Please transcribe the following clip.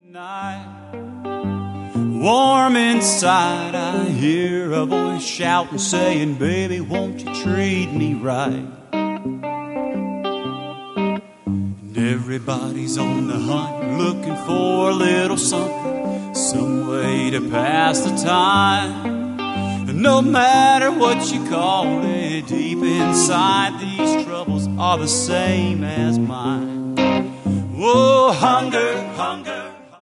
Night, warm inside, I hear a voice shouting, saying, baby, won't you treat me right? And everybody's on the hunt, looking for a little something, some way to pass the time. And no matter what you call it, deep inside, these troubles are the same as mine. Whoa, hunger, hunger.